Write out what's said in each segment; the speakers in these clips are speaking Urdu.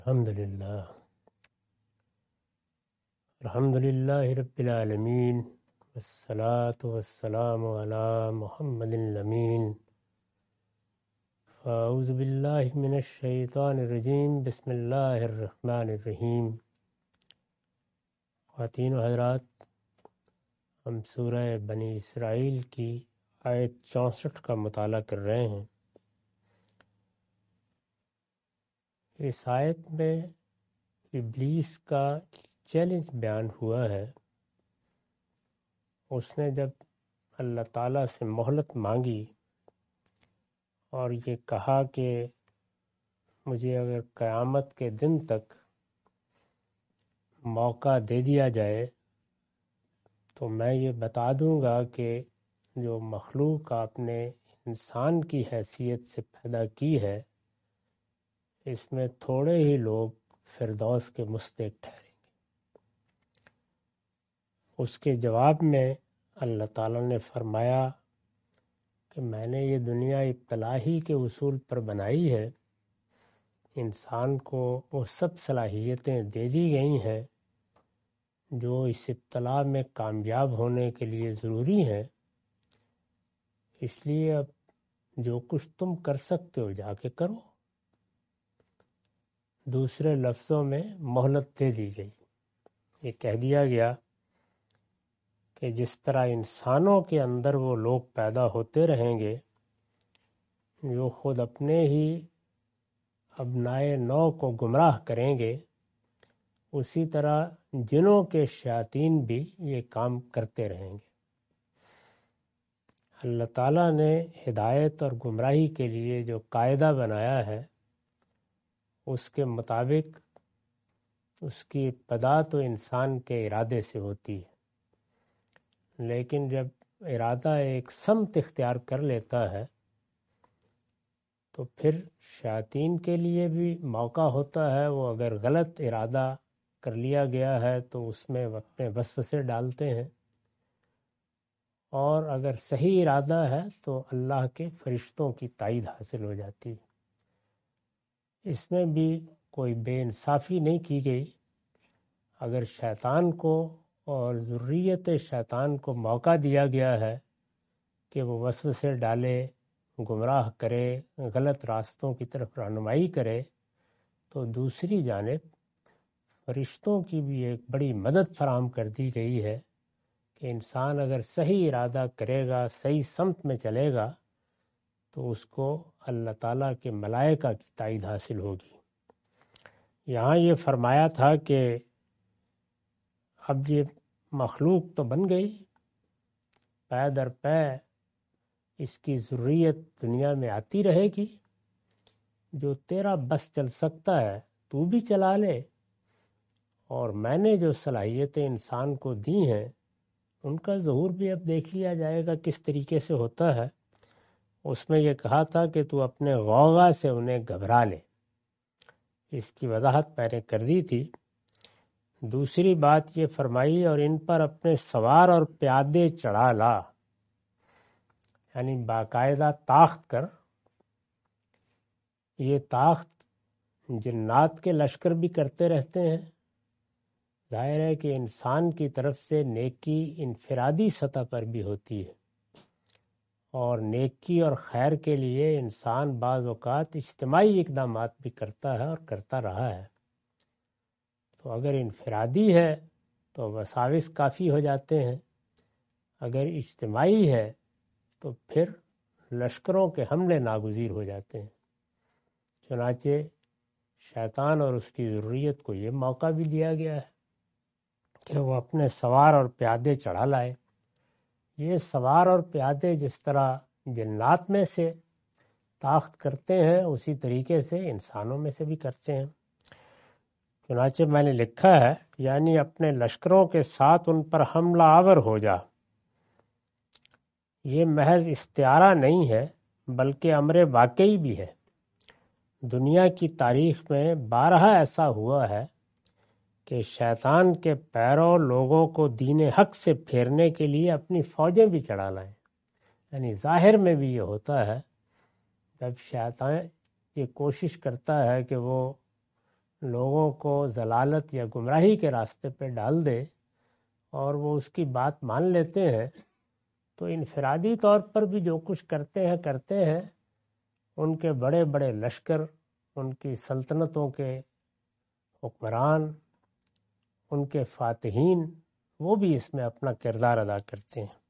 الحمدللہ رب العالمین والصلاة والسلام علی محمد الامین اعوذ باللہ من الشیطان الرجیم بسم اللہ الرحمن الرحیم۔ خواتین و حضرات، ہم سورہ بنی اسرائیل کی آیت 64 کا مطالعہ کر رہے ہیں۔ اس آیت میں ابلیس کا چیلنج بیان ہوا ہے۔ اس نے جب اللہ تعالیٰ سے مہلت مانگی اور یہ کہا کہ مجھے اگر قیامت کے دن تک موقع دے دیا جائے تو میں یہ بتا دوں گا کہ جو مخلوق آپ نے انسان کی حیثیت سے پیدا کی ہے، اس میں تھوڑے ہی لوگ فردوس کے مستحق ٹھہریں گے۔ اس کے جواب میں اللہ تعالیٰ نے فرمایا کہ میں نے یہ دنیا ابتلا ہی کے اصول پر بنائی ہے، انسان کو وہ سب صلاحیتیں دے دی گئی ہیں جو اس ابتلا میں کامیاب ہونے کے لیے ضروری ہیں، اس لیے اب جو کچھ تم کر سکتے ہو جا کے کرو۔ دوسرے لفظوں میں مہلت دے دی گئی۔ یہ کہہ دیا گیا کہ جس طرح انسانوں کے اندر وہ لوگ پیدا ہوتے رہیں گے جو خود اپنے ہی ابنائے نو کو گمراہ کریں گے، اسی طرح جنوں کے شیاطین بھی یہ کام کرتے رہیں گے۔ اللہ تعالیٰ نے ہدایت اور گمراہی کے لیے جو قاعدہ بنایا ہے، اس کے مطابق اس کی ابتدا تو انسان کے ارادے سے ہوتی ہے، لیکن جب ارادہ ایک سمت اختیار کر لیتا ہے تو پھر شیاطین کے لیے بھی موقع ہوتا ہے، وہ اگر غلط ارادہ کر لیا گیا ہے تو اس میں اپنے وسوسے ڈالتے ہیں، اور اگر صحیح ارادہ ہے تو اللہ کے فرشتوں کی تائید حاصل ہو جاتی ہے۔ اس میں بھی کوئی بے انصافی نہیں کی گئی۔ اگر شیطان کو اور ذریت شیطان کو موقع دیا گیا ہے کہ وہ وسوسے ڈالے، گمراہ کرے، غلط راستوں کی طرف رہنمائی کرے، تو دوسری جانب فرشتوں کی بھی ایک بڑی مدد فراہم کر دی گئی ہے کہ انسان اگر صحیح ارادہ کرے گا، صحیح سمت میں چلے گا، تو اس کو اللہ تعالیٰ کے ملائکہ کی تائید حاصل ہوگی۔ یہاں یہ فرمایا تھا کہ اب یہ مخلوق تو بن گئی، پے در پے اس کی ذریت دنیا میں آتی رہے گی، جو تیرا بس چل سکتا ہے تو بھی چلا لے، اور میں نے جو صلاحیتیں انسان کو دی ہیں ان کا ظہور بھی اب دیکھ لیا جائے گا کس طریقے سے ہوتا ہے۔ اس میں یہ کہا تھا کہ تو اپنے غوغا سے انہیں گھبرا لے، اس کی وضاحت میں نے کر دی تھی۔ دوسری بات یہ فرمائی اور ان پر اپنے سوار اور پیادے چڑھا لا، یعنی باقاعدہ تاخت کر۔ یہ تاخت جنات کے لشکر بھی کرتے رہتے ہیں۔ ظاہر ہے کہ انسان کی طرف سے نیکی انفرادی سطح پر بھی ہوتی ہے، اور نیکی اور خیر کے لیے انسان بعض اوقات اجتماعی اقدامات بھی کرتا ہے اور کرتا رہا ہے۔ تو اگر انفرادی ہے تو وساوس کافی ہو جاتے ہیں، اگر اجتماعی ہے تو پھر لشکروں کے حملے ناگزیر ہو جاتے ہیں۔ چنانچہ شیطان اور اس کی ذریت کو یہ موقع بھی دیا گیا ہے کہ وہ اپنے سوار اور پیادے چڑھا لائے۔ یہ سوار اور پیادے جس طرح جنات میں سے طاقت کرتے ہیں، اسی طریقے سے انسانوں میں سے بھی کرتے ہیں۔ چنانچہ میں نے لکھا ہے، یعنی اپنے لشکروں کے ساتھ ان پر حملہ آور ہو جا۔ یہ محض استعارہ نہیں ہے بلکہ امر واقعی بھی ہے۔ دنیا کی تاریخ میں بارہا ایسا ہوا ہے کہ شیطان کے پیرو لوگوں کو دین حق سے پھیرنے کے لیے اپنی فوجیں بھی چڑھا لائیں۔ یعنی ظاہر میں بھی یہ ہوتا ہے، جب شیطان یہ کوشش کرتا ہے کہ وہ لوگوں کو ضلالت یا گمراہی کے راستے پہ ڈال دے اور وہ اس کی بات مان لیتے ہیں، تو انفرادی طور پر بھی جو کچھ کرتے ہیں ان کے بڑے بڑے لشکر، ان کی سلطنتوں کے حکمران، ان کے فاتحین، وہ بھی اس میں اپنا کردار ادا کرتے ہیں۔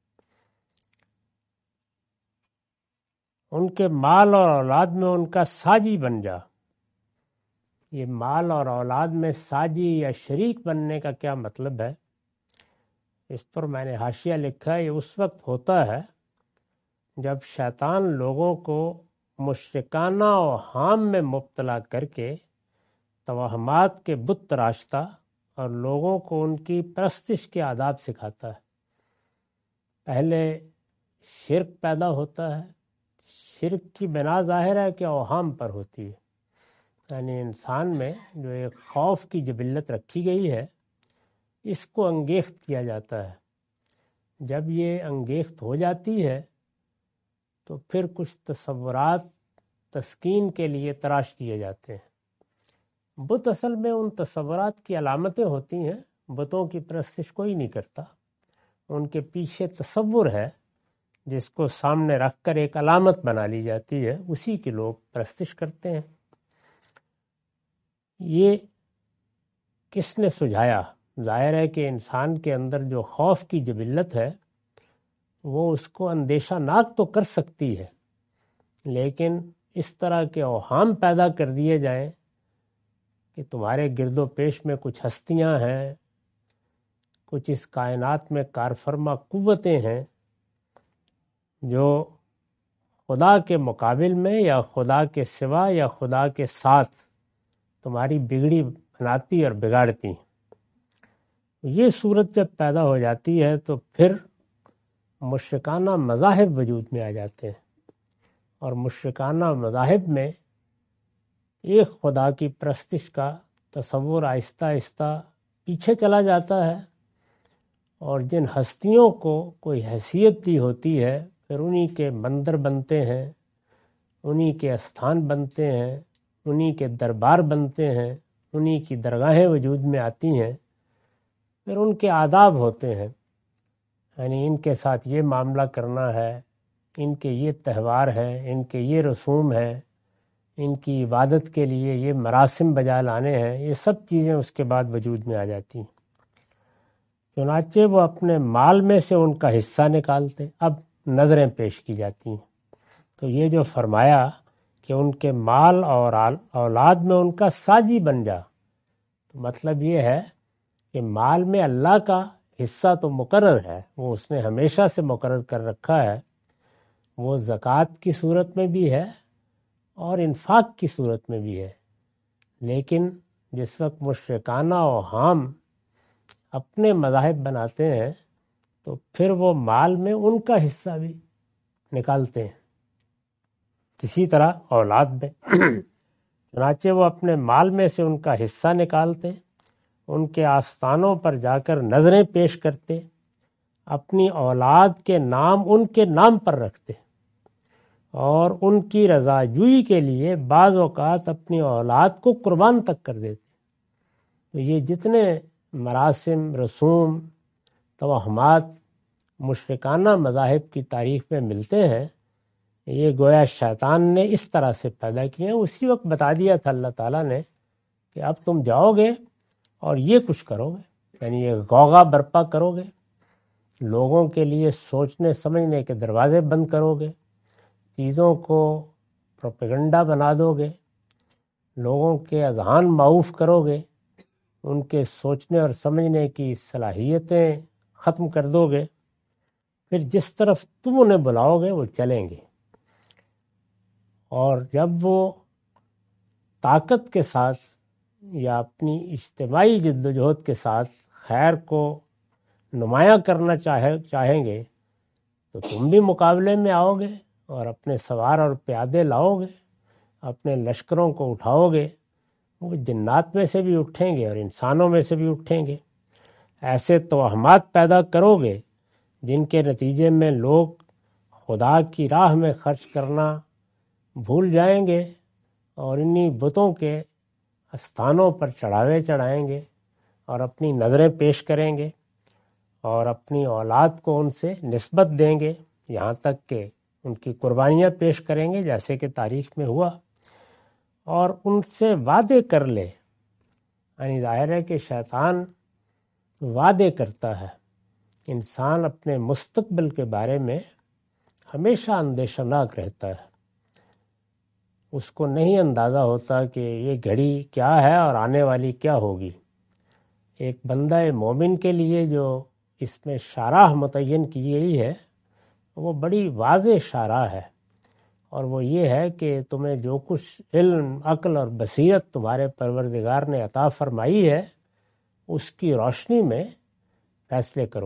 ان کے مال اور اولاد میں ان کا ساجی بن جا۔ یہ مال اور اولاد میں ساجی یا شریک بننے کا کیا مطلب ہے؟ اس پر میں نے حاشیہ لکھا ہے، یہ اس وقت ہوتا ہے جب شیطان لوگوں کو مشرکانہ اوہام میں مبتلا کر کے توہمات کے بت تراشتا اور لوگوں کو ان کی پرستش کے آداب سکھاتا ہے۔ پہلے شرک پیدا ہوتا ہے، شرک کی بنا ظاہر ہے کہ اوہام پر ہوتی ہے، یعنی انسان میں جو ایک خوف کی جبلت رکھی گئی ہے اس کو انگیخت کیا جاتا ہے۔ جب یہ انگیخت ہو جاتی ہے تو پھر کچھ تصورات تسکین کے لیے تراش کیے جاتے ہیں۔ بت اصل میں ان تصورات کی علامتیں ہوتی ہیں، بتوں کی پرستش کوئی نہیں کرتا، ان کے پیچھے تصور ہے جس کو سامنے رکھ کر ایک علامت بنا لی جاتی ہے، اسی کی لوگ پرستش کرتے ہیں۔ یہ کس نے سجھایا؟ ظاہر ہے کہ انسان کے اندر جو خوف کی جبلت ہے وہ اس کو اندیشہ ناک تو کر سکتی ہے، لیکن اس طرح کے اوہام پیدا کر دیے جائیں کہ تمہارے گرد و پیش میں کچھ ہستیاں ہیں، کچھ اس کائنات میں کارفرما قوتیں ہیں جو خدا کے مقابل میں یا خدا کے سوا یا خدا کے ساتھ تمہاری بگڑی بناتی اور بگاڑتی ہیں۔ یہ صورت جب پیدا ہو جاتی ہے تو پھر مشرکانہ مذاہب وجود میں آ جاتے ہیں، اور مشرکانہ مذاہب میں ایک خدا کی پرستش کا تصور آہستہ آہستہ پیچھے چلا جاتا ہے، اور جن ہستیوں کو کوئی حیثیت دی ہوتی ہے پھر انہی کے مندر بنتے ہیں، انہی کے استھان بنتے ہیں، انہی کے دربار بنتے ہیں، انہی کی درگاہیں وجود میں آتی ہیں، پھر ان کے آداب ہوتے ہیں، یعنی ان کے ساتھ یہ معاملہ کرنا ہے، ان کے یہ تہوار ہیں، ان کے یہ رسوم ہیں، ان کی عبادت کے لیے یہ مراسم بجا لانے ہیں، یہ سب چیزیں اس کے بعد وجود میں آ جاتی ہیں۔ چنانچہ وہ اپنے مال میں سے ان کا حصہ نکالتے، اب نظریں پیش کی جاتی ہیں۔ تو یہ جو فرمایا کہ ان کے مال اور اولاد میں ان کا ساجی بن جا، تو مطلب یہ ہے کہ مال میں اللہ کا حصہ تو مقرر ہے، وہ اس نے ہمیشہ سے مقرر کر رکھا ہے، وہ زکوٰۃ کی صورت میں بھی ہے اور انفاق کی صورت میں بھی ہے، لیکن جس وقت مشرکانہ اوہام اپنے مذاہب بناتے ہیں تو پھر وہ مال میں ان کا حصہ بھی نکالتے ہیں، اسی طرح اولاد میں۔ چنانچہ وہ اپنے مال میں سے ان کا حصہ نکالتے، ان کے آستانوں پر جا کر نظریں پیش کرتے، اپنی اولاد کے نام ان کے نام پر رکھتے، اور ان کی رضا جوئی کے لیے بعض اوقات اپنی اولاد کو قربان تک کر دیتے۔ تو یہ جتنے مراسم، رسوم، توہمات مشرکانہ مذاہب کی تاریخ میں ملتے ہیں، یہ گویا شیطان نے اس طرح سے پیدا کیے ہیں۔ اسی وقت بتا دیا تھا اللہ تعالیٰ نے کہ اب تم جاؤ گے اور یہ کچھ کرو گے، یعنی یہ غوغا برپا کرو گے، لوگوں کے لیے سوچنے سمجھنے کے دروازے بند کرو گے، چیزوں کو پروپیگنڈا بنا دو گے، لوگوں کے اذہان معوف کرو گے، ان کے سوچنے اور سمجھنے کی صلاحیتیں ختم کر دو گے، پھر جس طرف تم انہیں بلاؤ گے وہ چلیں گے۔ اور جب وہ طاقت کے ساتھ یا اپنی اجتماعی جد و جہد کے ساتھ خیر کو نمایاں کرنا چاہیں گے تو تم بھی مقابلے میں آؤ گے اور اپنے سوار اور پیادے لاؤ گے، اپنے لشکروں کو اٹھاؤ گے، وہ جنات میں سے بھی اٹھیں گے اور انسانوں میں سے بھی اٹھیں گے۔ ایسے توہمات پیدا کرو گے جن کے نتیجے میں لوگ خدا کی راہ میں خرچ کرنا بھول جائیں گے اور انہی بتوں کے استھانوں پر چڑھاوے چڑھائیں گے اور اپنی نظریں پیش کریں گے اور اپنی اولاد کو ان سے نسبت دیں گے، یہاں تک کہ ان کی قربانیاں پیش کریں گے جیسے کہ تاریخ میں ہوا، اور ان سے وعدے کر لے۔ یعنی ظاہر ہے کہ شیطان وعدے کرتا ہے، انسان اپنے مستقبل کے بارے میں ہمیشہ اندیشہ ناک رہتا ہے، اس کو نہیں اندازہ ہوتا کہ یہ گھڑی کیا ہے اور آنے والی کیا ہوگی۔ ایک بندہ مومن کے لیے جو اس میں شرح متعین کی گئی ہے وہ بڑی واضح شرح ہے، اور وہ یہ ہے کہ تمہیں جو کچھ علم، عقل اور بصیرت تمہارے پروردگار نے عطا فرمائی ہے اس کی روشنی میں فیصلے کرو،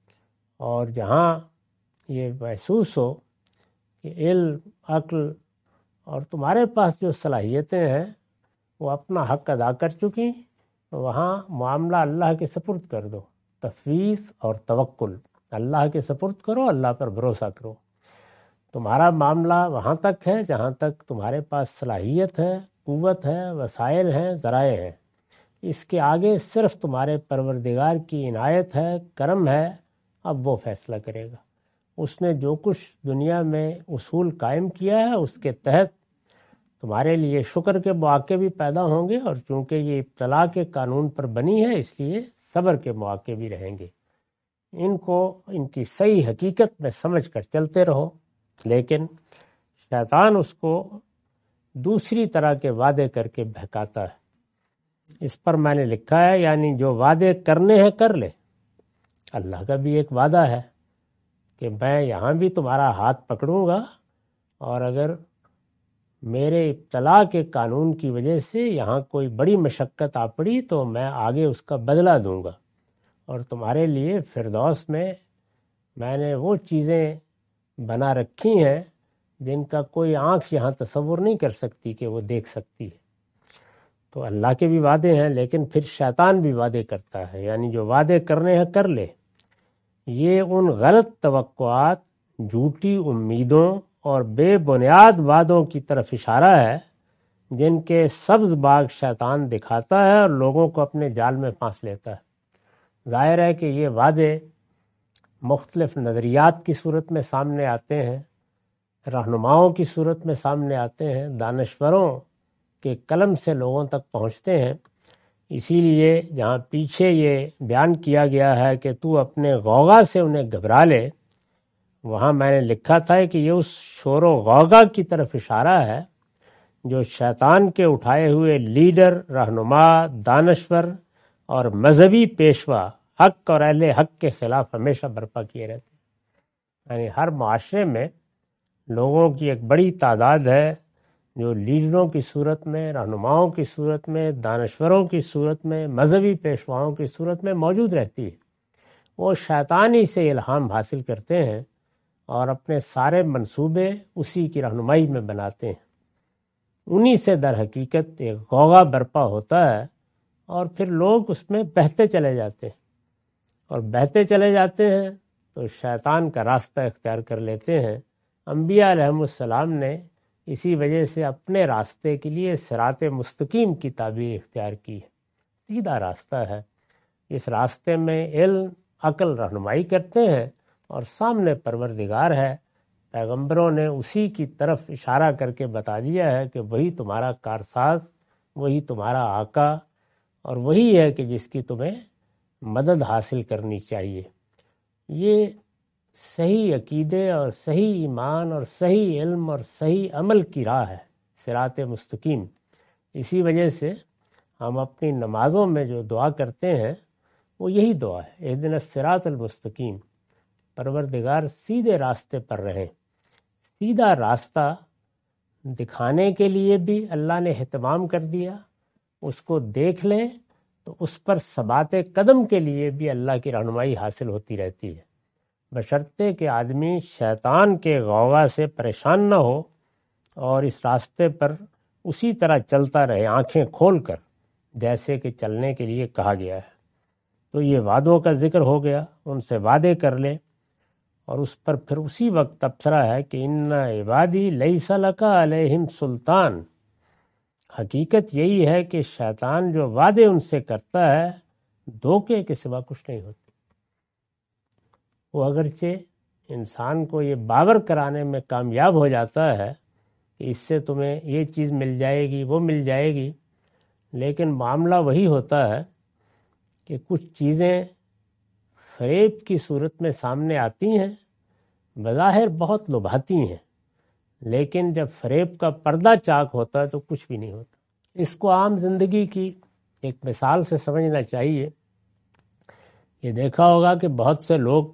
اور جہاں یہ محسوس ہو کہ علم، عقل اور تمہارے پاس جو صلاحیتیں ہیں وہ اپنا حق ادا کر چکی، وہاں معاملہ اللہ کے سپرد کر دو، تفویض اور توکل اللہ کے سپرد کرو، اللہ پر بھروسہ کرو۔ تمہارا معاملہ وہاں تک ہے جہاں تک تمہارے پاس صلاحیت ہے، قوت ہے، وسائل ہیں، ذرائع ہیں، اس کے آگے صرف تمہارے پروردگار کی عنایت ہے، کرم ہے، اب وہ فیصلہ کرے گا۔ اس نے جو کچھ دنیا میں اصول قائم کیا ہے اس کے تحت تمہارے لیے شکر کے مواقع بھی پیدا ہوں گے، اور چونکہ یہ ابتلا کے قانون پر بنی ہے اس لیے صبر کے مواقع بھی رہیں گے۔ ان کو ان کی صحیح حقیقت میں سمجھ کر چلتے رہو، لیکن شیطان اس کو دوسری طرح کے وعدے کر کے بہکاتا ہے۔ اس پر میں نے لکھا ہے، یعنی جو وعدے کرنے ہیں کر لے۔ اللہ کا بھی ایک وعدہ ہے کہ میں یہاں بھی تمہارا ہاتھ پکڑوں گا، اور اگر میرے ابتلا کے قانون کی وجہ سے یہاں کوئی بڑی مشقت آ پڑی تو میں آگے اس کا بدلہ دوں گا، اور تمہارے لیے فردوس میں نے وہ چیزیں بنا رکھی ہیں جن کا کوئی آنکھ یہاں تصور نہیں کر سکتی کہ وہ دیکھ سکتی ہے۔ تو اللہ کے بھی وعدے ہیں، لیکن پھر شیطان بھی وعدے کرتا ہے، یعنی جو وعدے کرنے ہیں کر لے۔ یہ ان غلط توقعات، جھوٹی امیدوں اور بے بنیاد وعدوں کی طرف اشارہ ہے جن کے سبز باغ شیطان دکھاتا ہے اور لوگوں کو اپنے جال میں پھانس لیتا ہے۔ ظاہر ہے کہ یہ وعدے مختلف نظریات کی صورت میں سامنے آتے ہیں، رہنماؤں کی صورت میں سامنے آتے ہیں، دانشوروں کے قلم سے لوگوں تک پہنچتے ہیں۔ اسی لیے جہاں پیچھے یہ بیان کیا گیا ہے کہ تو اپنے غوغا سے انہیں گھبرا لے، وہاں میں نے لکھا تھا کہ یہ اس شور و غوغا کی طرف اشارہ ہے جو شیطان کے اٹھائے ہوئے لیڈر، رہنما، دانشور اور مذہبی پیشوا حق اور اہل حق کے خلاف ہمیشہ برپا کیے رہتے ہیں۔ یعنی ہر معاشرے میں لوگوں کی ایک بڑی تعداد ہے جو لیڈروں کی صورت میں، رہنماؤں کی صورت میں، دانشوروں کی صورت میں، مذہبی پیشواؤں کی صورت میں موجود رہتی ہے۔ وہ شیطانی سے الہام حاصل کرتے ہیں اور اپنے سارے منصوبے اسی کی رہنمائی میں بناتے ہیں۔ انہی سے در حقیقت ایک غوغا برپا ہوتا ہے، اور پھر لوگ اس میں بہتے چلے جاتے ہیں، اور بہتے چلے جاتے ہیں تو شیطان کا راستہ اختیار کر لیتے ہیں۔ انبیاء علیہم السلام نے اسی وجہ سے اپنے راستے کے لیے صراط مستقیم کی تعبیر اختیار کی ہے، سیدھا راستہ ہے۔ اس راستے میں علم، عقل رہنمائی کرتے ہیں، اور سامنے پروردگار ہے۔ پیغمبروں نے اسی کی طرف اشارہ کر کے بتا دیا ہے کہ وہی تمہارا کارساز، وہی تمہارا آقا، اور وہی ہے کہ جس کی تمہیں مدد حاصل کرنی چاہیے۔ یہ صحیح عقیدے اور صحیح ایمان اور صحیح علم اور صحیح عمل کی راہ ہے، صراط مستقیم۔ اسی وجہ سے ہم اپنی نمازوں میں جو دعا کرتے ہیں وہ یہی دعا ہے، اہدنا الصراط المستقیم، پروردگار سیدھے راستے پر رہیں۔ سیدھا راستہ دکھانے کے لیے بھی اللہ نے اہتمام کر دیا، اس کو دیکھ لیں تو اس پر ثبات قدم کے لیے بھی اللہ کی رہنمائی حاصل ہوتی رہتی ہے، بشرطے کہ آدمی شیطان کے غوغا سے پریشان نہ ہو اور اس راستے پر اسی طرح چلتا رہے، آنکھیں کھول کر، جیسے کہ چلنے کے لیے کہا گیا ہے۔ تو یہ وعدوں کا ذکر ہو گیا، ان سے وعدے کر لے، اور اس پر پھر اسی وقت تبصرہ ہے کہ ان عبادی لیس لک علیہم سلطان، حقیقت یہی ہے کہ شیطان جو وعدے ان سے کرتا ہے دھوکے کے سوا کچھ نہیں ہوتے۔ وہ اگرچہ انسان کو یہ باور کرانے میں کامیاب ہو جاتا ہے کہ اس سے تمہیں یہ چیز مل جائے گی، وہ مل جائے گی، لیکن معاملہ وہی ہوتا ہے کہ کچھ چیزیں فریب کی صورت میں سامنے آتی ہیں، بظاہر بہت لبھاتی ہیں، لیکن جب فریب کا پردہ چاک ہوتا ہے تو کچھ بھی نہیں ہوتا۔ اس کو عام زندگی کی ایک مثال سے سمجھنا چاہیے۔ یہ دیکھا ہوگا کہ بہت سے لوگ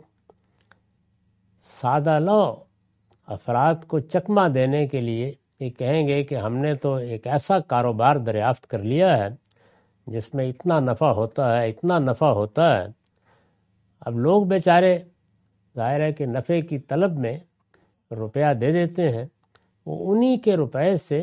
سادہ لو افراد کو چکمہ دینے کے لیے یہ کہیں گے کہ ہم نے تو ایک ایسا کاروبار دریافت کر لیا ہے جس میں اتنا نفع ہوتا ہے، اتنا نفع ہوتا ہے۔ اب لوگ بیچارے ظاہر ہے کہ نفع کی طلب میں روپیہ دے دیتے ہیں، وہ انہی کے روپے سے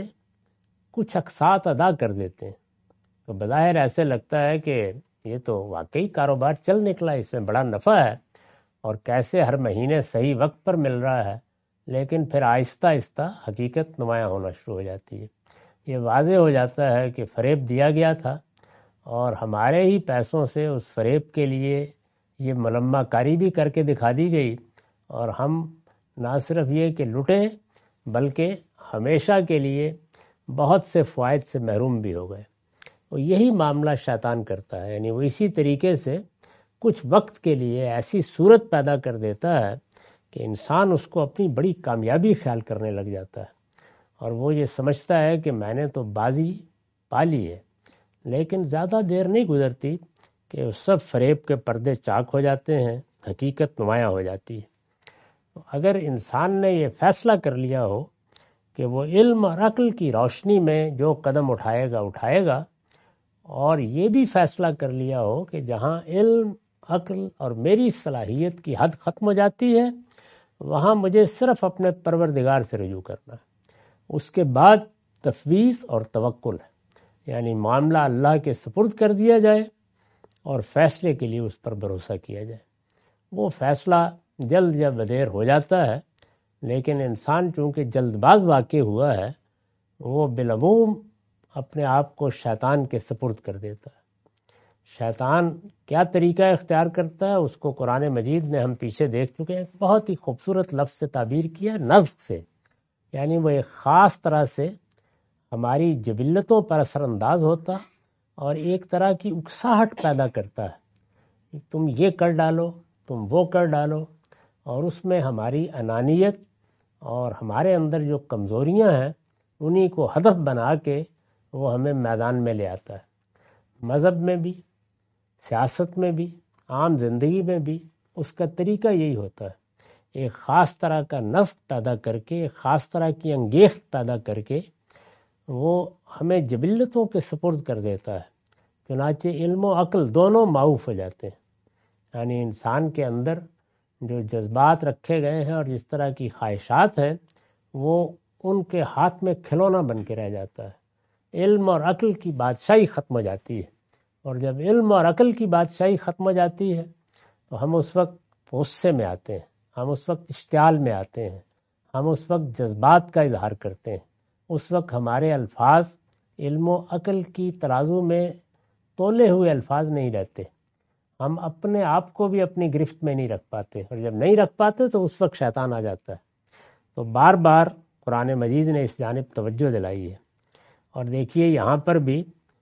کچھ اقساط ادا کر دیتے ہیں، تو بظاہر ایسے لگتا ہے کہ یہ تو واقعی کاروبار چل نکلا، اس میں بڑا نفع ہے اور کیسے ہر مہینے صحیح وقت پر مل رہا ہے، لیکن پھر آہستہ آہستہ حقیقت نمایاں ہونا شروع ہو جاتی ہے۔ یہ واضح ہو جاتا ہے کہ فریب دیا گیا تھا اور ہمارے ہی پیسوں سے اس فریب کے لیے یہ ملمہ کاری بھی کر کے دکھا دی گئی، اور ہم نہ صرف یہ کہ لٹے بلکہ ہمیشہ کے لیے بہت سے فوائد سے محروم بھی ہو گئے۔ اور یہی معاملہ شیطان کرتا ہے، یعنی وہ اسی طریقے سے کچھ وقت کے لیے ایسی صورت پیدا کر دیتا ہے کہ انسان اس کو اپنی بڑی کامیابی خیال کرنے لگ جاتا ہے، اور وہ یہ سمجھتا ہے کہ میں نے تو بازی پا لی ہے، لیکن زیادہ دیر نہیں گزرتی کہ اس سب فریب کے پردے چاک ہو جاتے ہیں، حقیقت نمایاں ہو جاتی ہے۔ اگر انسان نے یہ فیصلہ کر لیا ہو کہ وہ علم اور عقل کی روشنی میں جو قدم اٹھائے گا، اور یہ بھی فیصلہ کر لیا ہو کہ جہاں علم، عقل اور میری صلاحیت کی حد ختم ہو جاتی ہے وہاں مجھے صرف اپنے پروردگار سے رجوع کرنا ہے، اس کے بعد تفویض اور توکل ہے، یعنی معاملہ اللہ کے سپرد کر دیا جائے اور فیصلے کے لیے اس پر بھروسہ کیا جائے۔ وہ فیصلہ جلد یا بدیر ہو جاتا ہے، لیکن انسان چونکہ جلد باز واقع ہوا ہے وہ بالعموم اپنے آپ کو شیطان کے سپرد کر دیتا ہے۔ شیطان کیا طریقہ اختیار کرتا ہے اس کو قرآن مجید میں ہم پیچھے دیکھ چکے ہیں، بہت ہی خوبصورت لفظ سے تعبیر کیا، نزغ سے، یعنی وہ ایک خاص طرح سے ہماری جبلتوں پر اثر انداز ہوتا اور ایک طرح کی اکساہٹ پیدا کرتا ہے، تم یہ کر ڈالو، تم وہ کر ڈالو، اور اس میں ہماری انانیت اور ہمارے اندر جو کمزوریاں ہیں انہی کو ہدف بنا کے وہ ہمیں میدان میں لے آتا ہے۔ مذہب میں بھی، سیاست میں بھی، عام زندگی میں بھی اس کا طریقہ یہی ہوتا ہے، ایک خاص طرح کا نسق پیدا کر کے، ایک خاص طرح کی انگیخت پیدا کر کے وہ ہمیں جبلتوں کے سپرد کر دیتا ہے، چنانچہ علم و عقل دونوں معاف ہو جاتے ہیں، یعنی انسان کے اندر جو جذبات رکھے گئے ہیں اور جس طرح کی خواہشات ہیں وہ ان کے ہاتھ میں کھلونا بن کے رہ جاتا ہے، علم اور عقل کی بادشاہی ختم ہو جاتی ہے، اور جب علم اور عقل کی بادشاہی ختم ہو جاتی ہے تو ہم اس وقت غصے میں آتے ہیں، ہم اس وقت اشتعال میں آتے ہیں، ہم اس وقت جذبات کا اظہار کرتے ہیں، اس وقت ہمارے الفاظ علم و عقل کی ترازو میں تولے ہوئے الفاظ نہیں رہتے، ہم اپنے آپ کو بھی اپنی گرفت میں نہیں رکھ پاتے، اور جب نہیں رکھ پاتے تو اس وقت شیطان آ جاتا ہے۔ تو بار بار قرآن مجید نے اس جانب توجہ دلائی ہے، اور دیکھیے یہاں پر بھی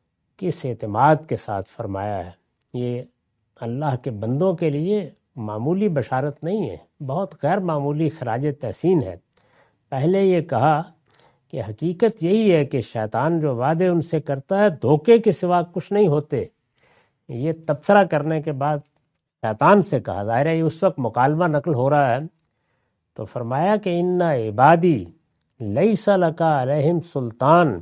کس اعتماد کے ساتھ فرمایا ہے، یہ اللہ کے بندوں کے لیے معمولی بشارت نہیں ہے، بہت غیر معمولی خراج تحسین ہے۔ پہلے یہ کہا کہ حقیقت یہی ہے کہ شیطان جو وعدے ان سے کرتا ہے دھوکے کے سوا کچھ نہیں ہوتے۔ یہ تبصرہ کرنے کے بعد شیطان سے کہا، ظاہر ہے اس وقت مکالمہ نقل ہو رہا ہے، تو فرمایا کہ ان عبادی لیس لک علیہم سلطان،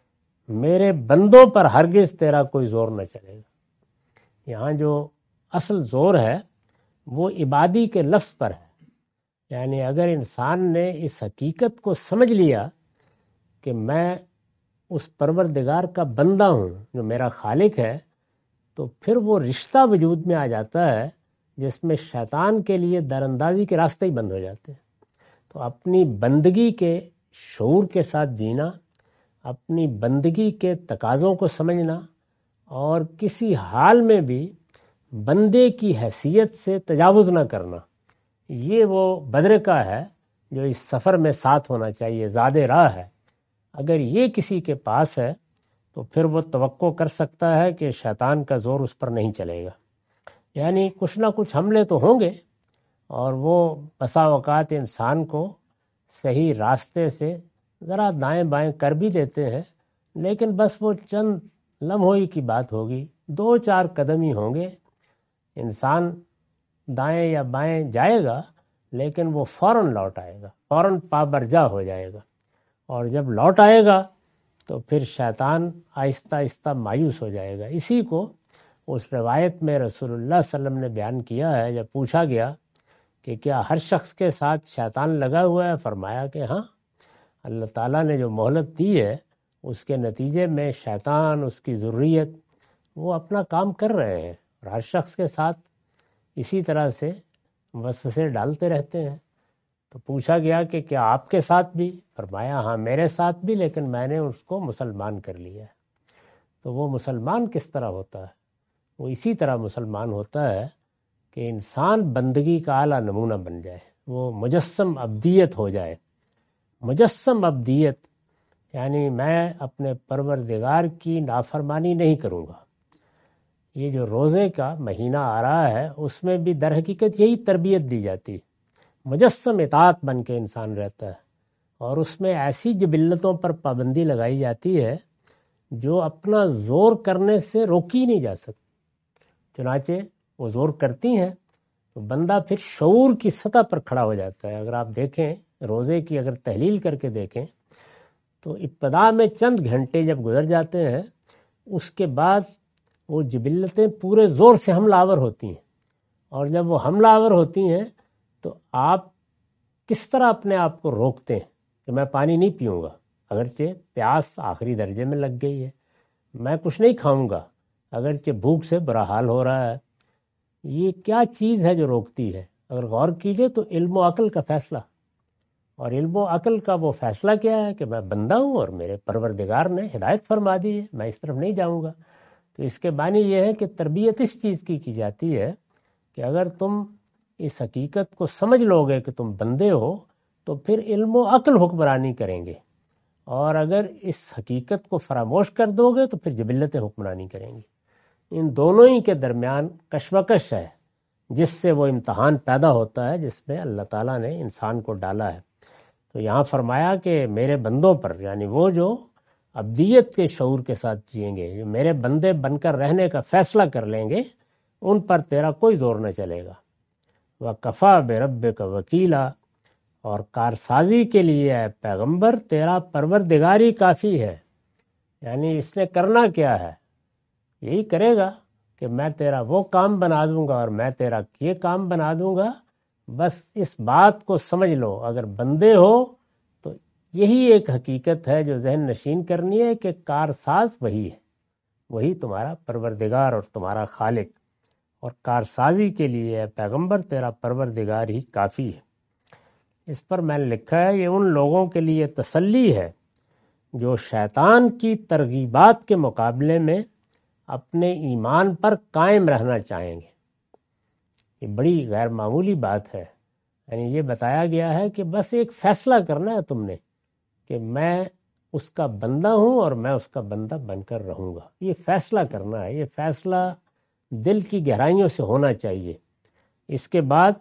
میرے بندوں پر ہرگز تیرا کوئی زور نہ چلے گا۔ یہاں جو اصل زور ہے وہ عبادی کے لفظ پر ہے، یعنی اگر انسان نے اس حقیقت کو سمجھ لیا کہ میں اس پروردگار کا بندہ ہوں جو میرا خالق ہے، تو پھر وہ رشتہ وجود میں آ جاتا ہے جس میں شیطان کے لیے دراندازی کے راستے ہی بند ہو جاتے ہیں۔ تو اپنی بندگی کے شعور کے ساتھ جینا، اپنی بندگی کے تقاضوں کو سمجھنا اور کسی حال میں بھی بندے کی حیثیت سے تجاوز نہ کرنا، یہ وہ بدرکہ ہے جو اس سفر میں ساتھ ہونا چاہیے، زاد راہ ہے۔ اگر یہ کسی کے پاس ہے تو پھر وہ توقع کر سکتا ہے کہ شیطان کا زور اس پر نہیں چلے گا۔ یعنی کچھ نہ کچھ حملے تو ہوں گے، اور وہ بسا اوقات انسان کو صحیح راستے سے ذرا دائیں بائیں کر بھی دیتے ہیں، لیکن بس وہ چند لمحوں کی بات ہوگی، 2-4 قدم ہی ہوں گے، انسان دائیں یا بائیں جائے گا لیکن وہ فوراً لوٹ آئے گا، فوراً پابرجا ہو جائے گا، اور جب لوٹ آئے گا تو پھر شیطان آہستہ آہستہ مایوس ہو جائے گا۔ اسی کو اس روایت میں رسول اللہ صلی اللہ علیہ وسلم نے بیان کیا ہے، جب پوچھا گیا کہ کیا ہر شخص کے ساتھ شیطان لگا ہوا ہے، فرمایا کہ ہاں، اللہ تعالیٰ نے جو مہلت دی ہے اس کے نتیجے میں شیطان، اس کی ذریت، وہ اپنا کام کر رہے ہیں، اور ہر شخص کے ساتھ اسی طرح سے وسوسے ڈالتے رہتے ہیں۔ تو پوچھا گیا کہ کیا آپ کے ساتھ بھی؟ فرمایا ہاں، میرے ساتھ بھی، لیکن میں نے اس کو مسلمان کر لیا ہے۔ تو وہ مسلمان کس طرح ہوتا ہے؟ وہ اسی طرح مسلمان ہوتا ہے کہ انسان بندگی کا اعلیٰ نمونہ بن جائے، وہ مجسم ابدیت ہو جائے۔ مجسم ابدیت یعنی میں اپنے پروردگار کی نافرمانی نہیں کروں گا۔ یہ جو روزے کا مہینہ آ رہا ہے اس میں بھی در حقیقت یہی تربیت دی جاتی ہے، مجسم اطاعت بن کے انسان رہتا ہے، اور اس میں ایسی جبلتوں پر پابندی لگائی جاتی ہے جو اپنا زور کرنے سے روکی نہیں جا سکتی، چنانچہ وہ زور کرتی ہیں تو بندہ پھر شعور کی سطح پر کھڑا ہو جاتا ہے۔ اگر آپ دیکھیں روزے کی اگر تحلیل کر کے دیکھیں تو ابتدا میں چند گھنٹے جب گزر جاتے ہیں، اس کے بعد وہ جبلتیں پورے زور سے حملہ آور ہوتی ہیں، اور جب وہ حملہ آور ہوتی ہیں تو آپ کس طرح اپنے آپ کو روکتے ہیں کہ میں پانی نہیں پیوں گا، اگرچہ پیاس آخری درجے میں لگ گئی ہے، میں کچھ نہیں کھاؤں گا اگرچہ بھوک سے برا حال ہو رہا ہے۔ یہ کیا چیز ہے جو روکتی ہے؟ اگر غور کیجئے تو علم و عقل کا فیصلہ، اور علم و عقل کا وہ فیصلہ کیا ہے کہ میں بندہ ہوں اور میرے پروردگار نے ہدایت فرما دی ہے، میں اس طرف نہیں جاؤں گا۔ تو اس کے معنی یہ ہے کہ تربیت اس چیز کی جاتی ہے کہ اگر تم اس حقیقت کو سمجھ لو گے کہ تم بندے ہو تو پھر علم و عقل حکمرانی کریں گے، اور اگر اس حقیقت کو فراموش کر دو گے تو پھر جبلتیں حکمرانی کریں گی۔ ان دونوں ہی کے درمیان کشمکش ہے جس سے وہ امتحان پیدا ہوتا ہے، جس میں اللہ تعالیٰ نے انسان کو ڈالا ہے۔ تو یہاں فرمایا کہ میرے بندوں پر، یعنی وہ جو ابدیت کے شعور کے ساتھ جئیں گے، جو میرے بندے بن کر رہنے کا فیصلہ کر لیں گے، ان پر تیرا کوئی زور نہ چلے گا۔ وَكَفَى بِرَبِّكَ وَكِيلًا، اور کارسازی کے لیے اے پیغمبر تیرا پروردگاری کافی ہے۔ یعنی اس نے کرنا کیا ہے؟ یہی کرے گا کہ میں تیرا وہ کام بنا دوں گا اور میں تیرا یہ کام بنا دوں گا۔ بس اس بات کو سمجھ لو، اگر بندے ہو تو یہی ایک حقیقت ہے جو ذہن نشین کرنی ہے کہ کارساز وہی ہے، وہی تمہارا پروردگار اور تمہارا خالق، اور کارسازی کے لیے پیغمبر تیرا پروردگار ہی کافی ہے۔ اس پر میں نے لکھا ہے یہ ان لوگوں کے لیے تسلی ہے جو شیطان کی ترغیبات کے مقابلے میں اپنے ایمان پر قائم رہنا چاہیں گے۔ یہ بڑی غیر معمولی بات ہے، یعنی یہ بتایا گیا ہے کہ بس ایک فیصلہ کرنا ہے تم نے کہ میں اس کا بندہ ہوں اور میں اس کا بندہ بن کر رہوں گا۔ یہ فیصلہ کرنا ہے، یہ فیصلہ دل کی گہرائیوں سے ہونا چاہیے۔ اس کے بعد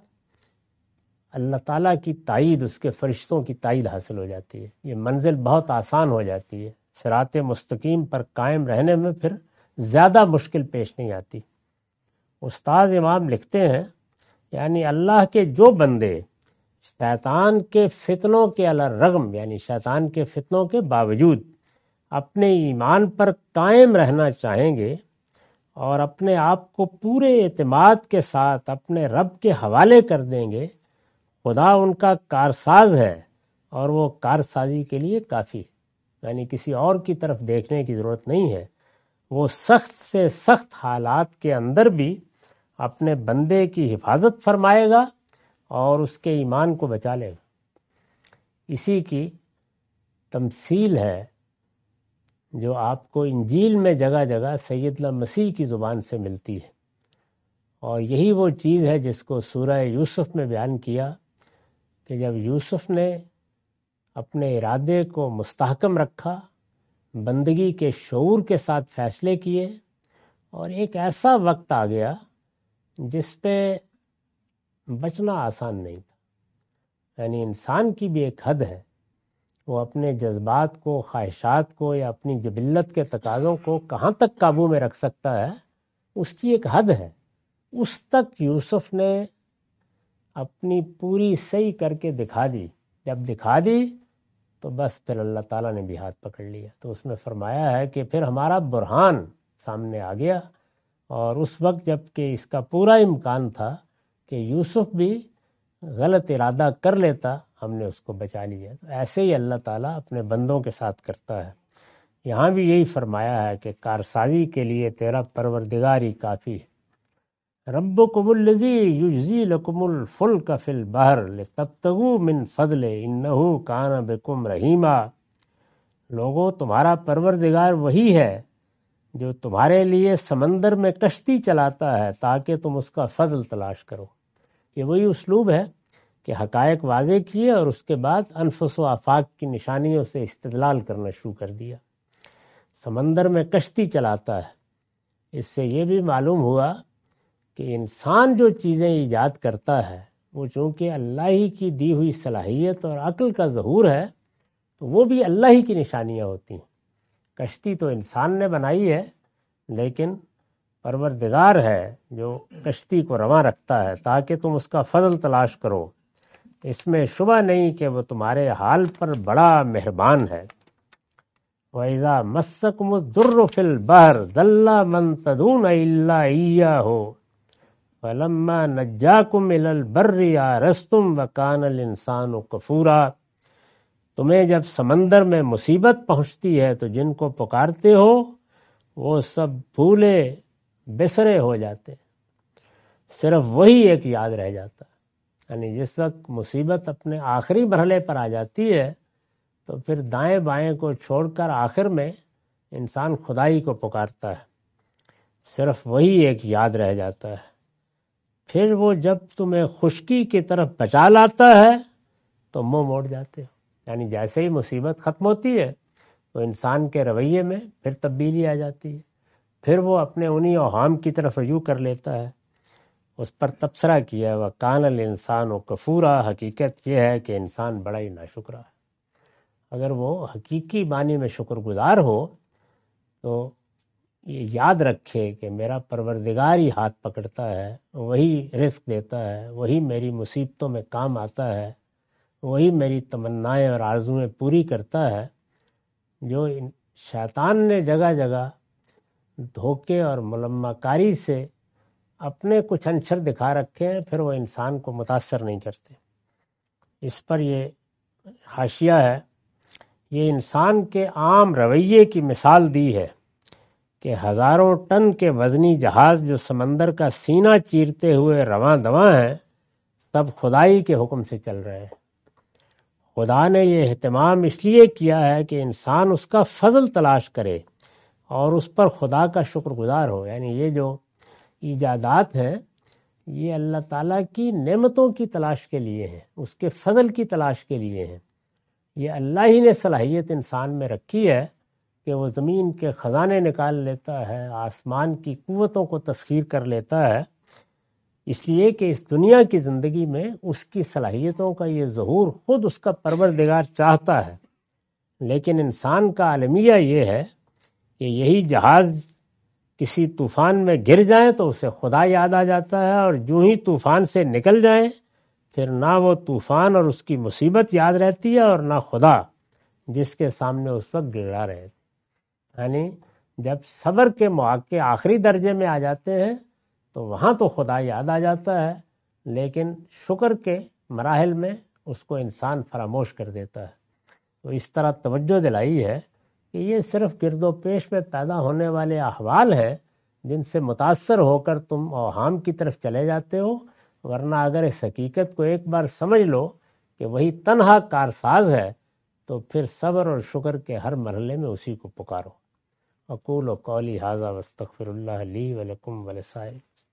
اللہ تعالیٰ کی تائید، اس کے فرشتوں کی تائید حاصل ہو جاتی ہے، یہ منزل بہت آسان ہو جاتی ہے، صراط مستقیم پر قائم رہنے میں پھر زیادہ مشکل پیش نہیں آتی۔ استاذ امام لکھتے ہیں یعنی اللہ کے جو بندے شیطان کے فتنوں کے علی الرغم، یعنی شیطان کے فتنوں کے باوجود اپنے ایمان پر قائم رہنا چاہیں گے اور اپنے آپ کو پورے اعتماد کے ساتھ اپنے رب کے حوالے کر دیں گے، خدا ان کا کارساز ہے اور وہ کارسازی کے لیے کافی ہے، یعنی کسی اور کی طرف دیکھنے کی ضرورت نہیں ہے۔ وہ سخت سے سخت حالات کے اندر بھی اپنے بندے کی حفاظت فرمائے گا اور اس کے ایمان کو بچا لے گا۔ اسی کی تمثیل ہے جو آپ کو انجیل میں جگہ جگہ سیدنا مسیح کی زبان سے ملتی ہے، اور یہی وہ چیز ہے جس کو سورہ یوسف میں بیان کیا کہ جب یوسف نے اپنے ارادے کو مستحکم رکھا، بندگی کے شعور کے ساتھ فیصلے کیے، اور ایک ایسا وقت آ گیا جس پہ بچنا آسان نہیں تھا۔ یعنی انسان کی بھی ایک حد ہے، وہ اپنے جذبات کو، خواہشات کو یا اپنی جبلت کے تقاضوں کو کہاں تک قابو میں رکھ سکتا ہے، اس کی ایک حد ہے۔ اس تک یوسف نے اپنی پوری صحیح کر کے دکھا دی۔ جب دکھا دی تو بس پھر اللہ تعالیٰ نے بھی ہاتھ پکڑ لیا۔ تو اس میں فرمایا ہے کہ پھر ہمارا برہان سامنے آ گیا، اور اس وقت جب کہ اس کا پورا امکان تھا کہ یوسف بھی غلط ارادہ کر لیتا، ہم نے اس کو بچا لیا۔ تو ایسے ہی اللہ تعالیٰ اپنے بندوں کے ساتھ کرتا ہے۔ یہاں بھی یہی فرمایا ہے کہ کارسازی کے لیے تیرا پروردگار ہی کافی ہے۔ ربکم الذی یجزی لکم الفلک فی البحر لتبتغوا من فضل انہ کان بکم رحیما۔ لوگو، تمہارا پروردگار وہی ہے جو تمہارے لیے سمندر میں کشتی چلاتا ہے تاکہ تم اس کا فضل تلاش کرو۔ یہ وہی اسلوب ہے کہ حقائق واضح کیے اور اس کے بعد انفس و آفاق کی نشانیوں سے استدلال کرنا شروع کر دیا۔ سمندر میں کشتی چلاتا ہے، اس سے یہ بھی معلوم ہوا کہ انسان جو چیزیں ایجاد کرتا ہے وہ چونکہ اللہ ہی کی دی ہوئی صلاحیت اور عقل کا ظہور ہے، تو وہ بھی اللہ ہی کی نشانیاں ہوتی ہیں۔ کشتی تو انسان نے بنائی ہے، لیکن پروردگار ہے جو کشتی کو رواں رکھتا ہے تاکہ تم اس کا فضل تلاش کرو۔ اس میں شبہ نہیں کہ وہ تمہارے حال پر بڑا مہربان ہے۔ وَإِذَا مَسَّكُمُ الضُّرُّ فِي الْبَحْرِ ضَلَّ مَن تَدْعُونَ إِلَّا إِيَّاهُ فَلَمَّا نَجَّاكُمْ إِلَى الْبَرِّ أَعْرَضْتُمْ وَكَانَ الْإِنسَانُ كَفُورًا۔ تمہیں جب سمندر میں مصیبت پہنچتی ہے تو جن کو پکارتے ہو وہ سب بھولے بسرے ہو جاتے، صرف وہی ایک یاد رہ جاتا۔ یعنی جس وقت مصیبت اپنے آخری مرحلے پر آ جاتی ہے تو پھر دائیں بائیں کو چھوڑ کر آخر میں انسان خدائی کو پکارتا ہے، صرف وہی ایک یاد رہ جاتا ہے۔ پھر وہ جب تمہیں خشکی کی طرف بچا لاتا ہے تو منہ موڑ جاتے ہو۔ یعنی جیسے ہی مصیبت ختم ہوتی ہے تو انسان کے رویے میں پھر تبدیلی آ جاتی ہے، پھر وہ اپنے انہی اوہام کی طرف رجوع کر لیتا ہے۔ اس پر تبصرہ کیا ہوا کان الانسان کفورا، حقیقت یہ ہے کہ انسان بڑا ہی ناشکرا ہے۔ اگر وہ حقیقی معنی میں شکر گزار ہو تو یہ یاد رکھے کہ میرا پروردگار ہی ہاتھ پکڑتا ہے، وہی رزق دیتا ہے، وہی میری مصیبتوں میں کام آتا ہے، وہی میری تمنائیں اور آرزویں پوری کرتا ہے۔ جو شیطان نے جگہ جگہ دھوکے اور ملمہ کاری سے اپنے کچھ عنصر دکھا رکھے ہیں، پھر وہ انسان کو متاثر نہیں کرتے۔ اس پر یہ حاشیہ ہے، یہ انسان کے عام رویے کی مثال دی ہے کہ ہزاروں ٹن کے وزنی جہاز جو سمندر کا سینہ چیرتے ہوئے رواں دواں ہیں، سب خدائی کے حکم سے چل رہے ہیں۔ خدا نے یہ اہتمام اس لیے کیا ہے کہ انسان اس کا فضل تلاش کرے اور اس پر خدا کا شکر گزار ہو۔ یعنی یہ جو ایجادات ہیں یہ اللہ تعالیٰ کی نعمتوں کی تلاش کے لیے ہیں، اس کے فضل کی تلاش کے لیے ہیں۔ یہ اللہ ہی نے صلاحیت انسان میں رکھی ہے کہ وہ زمین کے خزانے نکال لیتا ہے، آسمان کی قوتوں کو تسخیر کر لیتا ہے، اس لیے کہ اس دنیا کی زندگی میں اس کی صلاحیتوں کا یہ ظہور خود اس کا پروردگار چاہتا ہے۔ لیکن انسان کا المیہ یہ ہے کہ یہی جہاز کسی طوفان میں گر جائیں تو اسے خدا یاد آ جاتا ہے، اور جو ہی طوفان سے نکل جائیں پھر نہ وہ طوفان اور اس کی مصیبت یاد رہتی ہے اور نہ خدا جس کے سامنے اس وقت گڑا رہے۔ یعنی جب صبر کے مواقع آخری درجے میں آ جاتے ہیں تو وہاں تو خدا یاد آ جاتا ہے، لیکن شکر کے مراحل میں اس کو انسان فراموش کر دیتا ہے۔ تو اس طرح توجہ دلائی ہے کہ یہ صرف گرد و پیش میں پیدا ہونے والے احوال ہیں جن سے متاثر ہو کر تم اوہام کی طرف چلے جاتے ہو، ورنہ اگر اس حقیقت کو ایک بار سمجھ لو کہ وہی تنہا کارساز ہے تو پھر صبر اور شکر کے ہر مرحلے میں اسی کو پکارو۔ اقول قولی ھذا واستغفر اللہ لی ولکم ولسائر